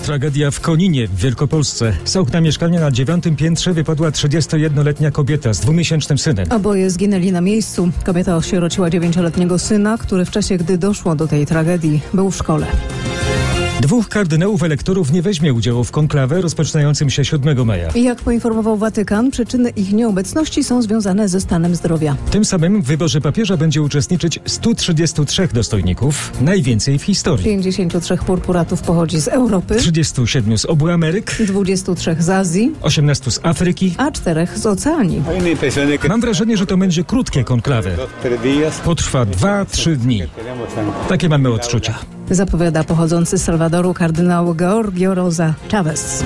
Tragedia w Koninie w Wielkopolsce. Z okna mieszkania na 9. piętrze wypadła 31-letnia kobieta z 2-miesięcznym synem. Oboje zginęli na miejscu. Kobieta osierociła 9-letniego syna, który w czasie, gdy doszło do tej tragedii, był w szkole. 2 kardynałów elektorów nie weźmie udziału w konklawę rozpoczynającym się 7 maja. Jak poinformował Watykan, przyczyny ich nieobecności są związane ze stanem zdrowia. Tym samym w wyborze papieża będzie uczestniczyć 133 dostojników, najwięcej w historii. 53 purpuratów pochodzi z Europy, 37 z obu Ameryk, 23 z Azji, 18 z Afryki, a 4 z Oceanii. Mam wrażenie, że to będzie krótkie konklawy. Potrwa 2-3 dni. Takie mamy odczucia. Zapowiada pochodzący z Salwadoru kardynał Georgio Rosa Chavez.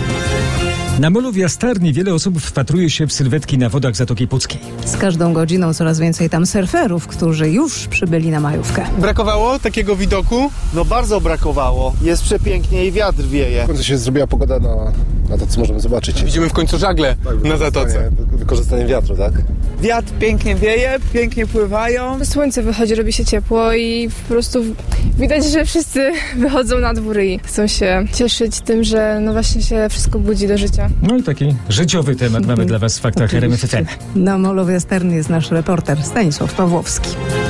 Na molu w Jastarni wiele osób wpatruje się w sylwetki na wodach Zatoki Puckiej. Z każdą godziną coraz więcej tam surferów, którzy już przybyli na majówkę. Brakowało takiego widoku? No bardzo brakowało. Jest przepięknie i wiatr wieje. W końcu się zrobiła pogoda na to, co możemy zobaczyć. Widzimy w końcu żagle na zatoce. Wykorzystaniem wiatru, tak? Wiatr pięknie wieje, pięknie pływają. Słońce wychodzi, robi się ciepło i po prostu widać, że wszyscy wychodzą na dwór i chcą się cieszyć tym, że no właśnie się wszystko budzi do życia. No i taki życiowy temat mamy dla Was w faktach RMF FM. Na molu w Jastarni jest nasz reporter Stanisław Pawłowski.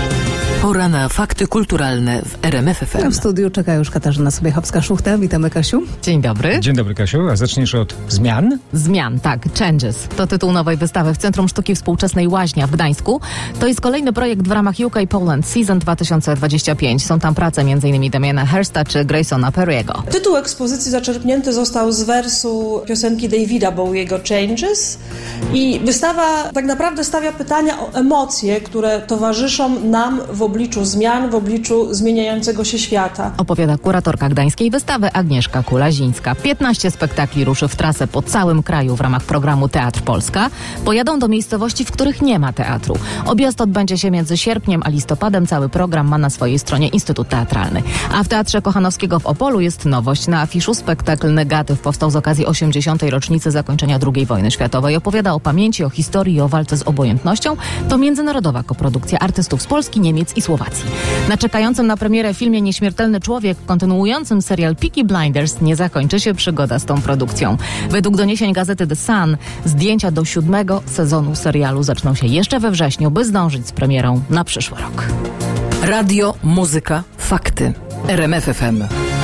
Pora na fakty kulturalne w RMF FM. W studiu czeka już Katarzyna Sobiechowska-Szuchta. Witamy, Kasiu. Dzień dobry. Dzień dobry, Kasiu. A zaczniesz od zmian? Zmian, tak. Changes. To tytuł nowej wystawy w Centrum Sztuki Współczesnej Łaźnia w Gdańsku. To jest kolejny projekt w ramach UK Poland Season 2025. Są tam prace m.in. Damiana Hirsta czy Graysona Perry'ego. Tytuł ekspozycji zaczerpnięty został z wersu piosenki Davida Bowiego Changes i wystawa tak naprawdę stawia pytania o emocje, które towarzyszą nam w obliczu zmian, w obliczu zmieniającego się świata. Opowiada kuratorka gdańskiej wystawy Agnieszka Kulazińska. 15 spektakli ruszy w trasę po całym kraju w ramach programu Teatr Polska. Pojadą do miejscowości, w których nie ma teatru. Objazd odbędzie się między sierpniem a listopadem. Cały program ma na swojej stronie Instytut Teatralny. A w Teatrze Kochanowskiego w Opolu jest nowość. Na afiszu spektakl Negatyw powstał z okazji 80. rocznicy zakończenia II wojny światowej. Opowiada o pamięci, o historii i o walce z obojętnością. To międzynarodowa koprodukcja artystów z Polski, Niemiec i Słowacji. Na czekającym na premierę filmie Nieśmiertelny Człowiek, kontynuującym serial Peaky Blinders, nie zakończy się przygoda z tą produkcją. Według doniesień gazety The Sun, zdjęcia do 7. sezonu serialu zaczną się jeszcze we wrześniu, by zdążyć z premierą na przyszły rok. Radio, muzyka, fakty. RMF FM.